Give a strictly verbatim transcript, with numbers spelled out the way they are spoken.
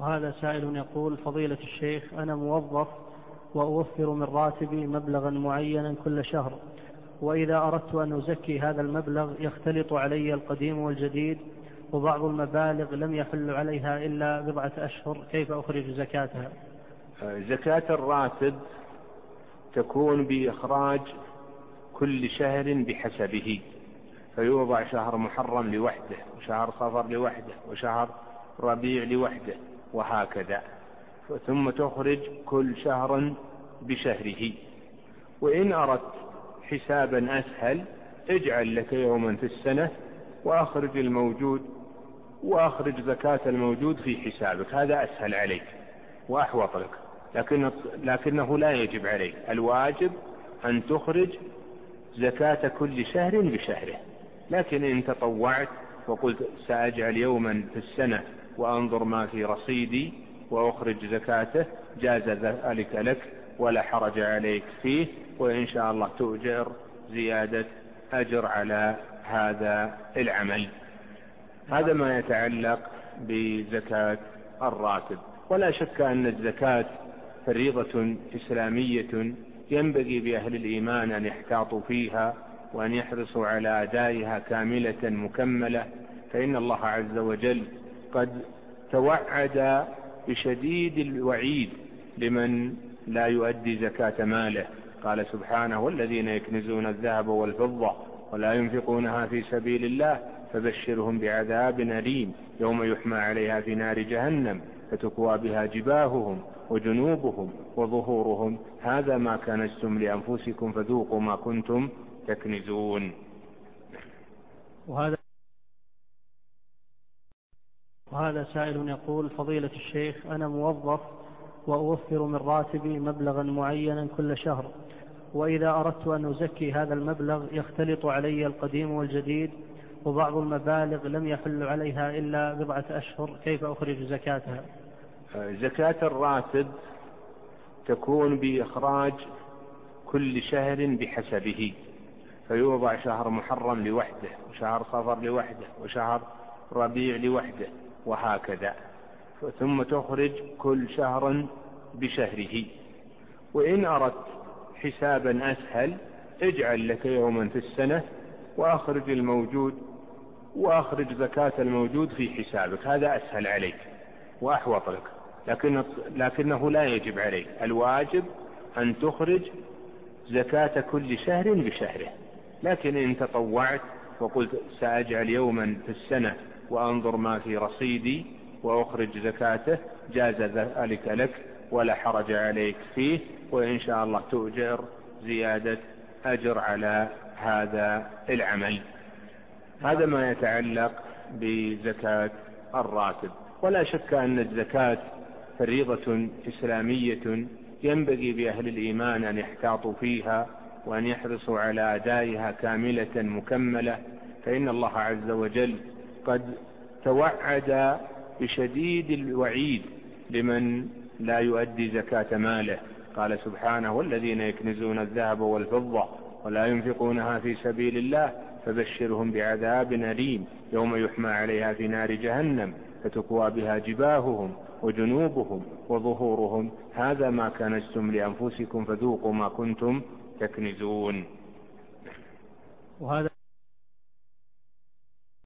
وهذا سائل يقول: فضيلة الشيخ، أنا موظف وأوفر من راتبي مبلغا معينا كل شهر، وإذا أردت أن أزكي هذا المبلغ يختلط علي القديم والجديد، وبعض المبالغ لم يحل عليها إلا بضعة أشهر، كيف أخرج زكاتها؟ زكاة الراتب تكون بإخراج كل شهر بحسبه، فيوضع شهر محرم لوحده، وشهر صفر لوحده، وشهر ربيع لوحده، وهكذا، ثم تخرج كل شهر بشهره. وإن أردت حسابا أسهل اجعل لك يوما في السنة وأخرج الموجود وأخرج زكاة الموجود في حسابك، هذا أسهل عليك وأحوط لك، لكن لكنه لا يجب عليك. الواجب أن تخرج زكاة كل شهر بشهره، لكن إن تطوعت وقلت سأجعل يوما في السنة وأنظر ما في رصيدي وأخرج زكاته جاز ذلك لك ولا حرج عليك فيه، وإن شاء الله تؤجر زيادة أجر على هذا العمل. هذا ما يتعلق بزكاة الراتب. ولا شك أن الزكاة فريضة إسلامية ينبغي بأهل الإيمان أن يحتاطوا فيها وأن يحرصوا على أدائها كاملة مكملة، فإن الله عز وجل قد توعد بشديد الوعيد لمن لا يؤدي زكاة ماله. قال سبحانه: والذين يكنزون الذهب والفضة ولا ينفقونها في سبيل الله فبشرهم بعذاب أليم يوم يحمى عليها في نار جهنم فتكوى بها جباههم وجنوبهم وظهورهم هذا ما كنزتم لأنفسكم فذوقوا ما كنتم تكنزون. وهذا وهذا سائل يقول: فضيلة الشيخ، أنا موظف وأوفر من راتبي مبلغا معينا كل شهر، وإذا أردت أن أزكي هذا المبلغ يختلط علي القديم والجديد، وبعض المبالغ لم يحل عليها إلا بضعة أشهر، كيف أخرج زكاتها؟ زكاة الراتب تكون بإخراج كل شهر بحسبه، فيوضع شهر محرم لوحده، وشهر صفر لوحده، وشهر ربيع لوحده، وهكذا، ثم تخرج كل شهر بشهره. وإن أردت حسابا أسهل اجعل لك يوما في السنة وأخرج الموجود وأخرج زكاة الموجود في حسابك، هذا أسهل عليك وأحوط لك، لكن لكنه لا يجب عليك. الواجب أن تخرج زكاة كل شهر بشهره، لكن إن تطوعت وقلت سأجعل يوما في السنة وأنظر ما في رصيدي وأخرج زكاته جاز ذلك لك ولا حرج عليك فيه، وإن شاء الله تؤجر زيادة أجر على هذا العمل. هذا ما يتعلق بزكاة الراتب. ولا شك أن الزكاة فريضة إسلامية ينبغي بأهل الإيمان أن يحتاطوا فيها وأن يحرصوا على أدائها كاملة مكملة، فإن الله عز وجل قد توعد بشديد الوعيد لمن لا يؤدي زكاة ماله. قال سبحانه: والذين يكنزون الذهب والفضة ولا ينفقونها في سبيل الله فبشرهم بعذاب أليم يوم يحمى عليها في نار جهنم فتكوى بها جباههم وجنوبهم وظهورهم هذا ما كنزتم لأنفسكم فذوقوا ما كنتم تكنزون. وهذا